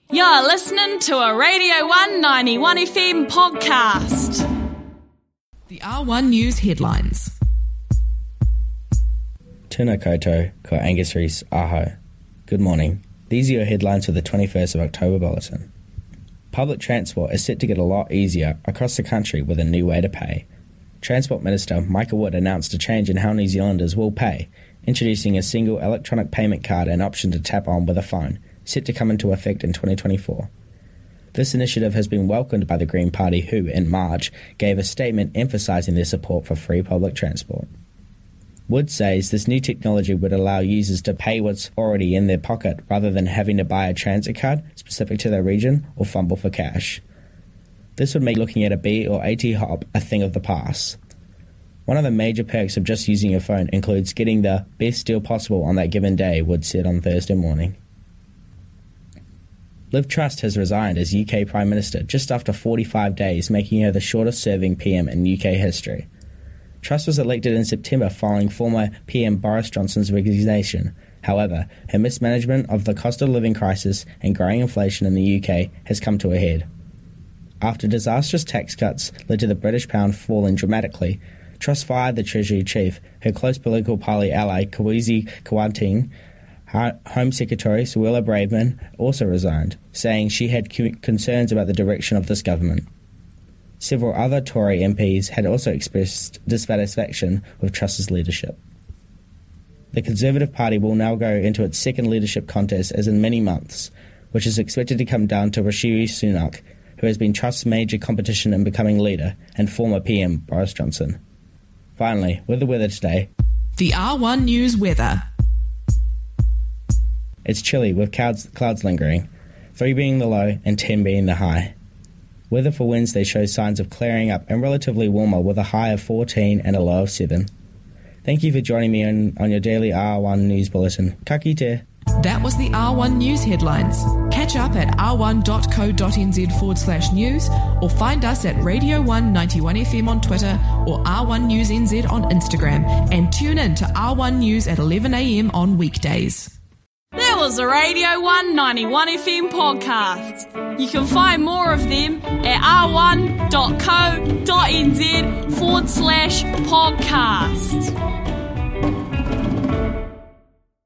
You're listening to a Radio 191 FM podcast. The R1 News headlines. Tēnā koutou, ko Angus Rees aho. Good morning. These are your headlines for the 21st of October bulletin. Public transport is set to get a lot easier across the country with a new way to pay. Transport Minister Michael Wood announced a change in how New Zealanders will pay, introducing a single electronic payment card and option to tap on with a phone, set to come into effect in 2024. This initiative has been welcomed by the Green Party who, in March, gave a statement emphasising their support for free public transport. Wood says this new technology would allow users to pay what's already in their pocket rather than having to buy a transit card specific to their region or fumble for cash. This would make looking at a B or AT hop a thing of the past. One of the major perks of just using your phone includes getting the best deal possible on that given day, Wood said on Thursday morning. Liv Truss has resigned as UK Prime Minister just after 45 days, making her the shortest-serving PM in UK history. Truss was elected in September following former PM Boris Johnson's resignation. However, her mismanagement of the cost of living crisis and growing inflation in the UK has come to a head. After disastrous tax cuts led to the British pound falling dramatically, Truss fired the Treasury Chief, her close political party ally Kwasi Kwarteng. Home Secretary Suella Braverman also resigned, saying she had concerns about the direction of this government. Several other Tory MPs had also expressed dissatisfaction with Truss's leadership. The Conservative Party will now go into its second leadership contest as in many months, which is expected to come down to Rishi Sunak, who has been Truss's major competition in becoming leader, and former PM Boris Johnson. Finally, with the weather today. The R1 News weather. It's chilly with clouds lingering, 3 being the low and 10 being the high. Weather for Wednesday shows signs of clearing up and relatively warmer with a high of 14 and a low of 7. Thank you for joining me on your daily R1 News Bulletin. Ka kite. That was the R1 News headlines. Catch up at r1.co.nz/news or find us at Radio 191 FM on Twitter or R1 News NZ on Instagram and tune in to R1 News at 11 a.m. on weekdays. That was a Radio 191 FM podcast. You can find more of them at r1.co.nz/podcast.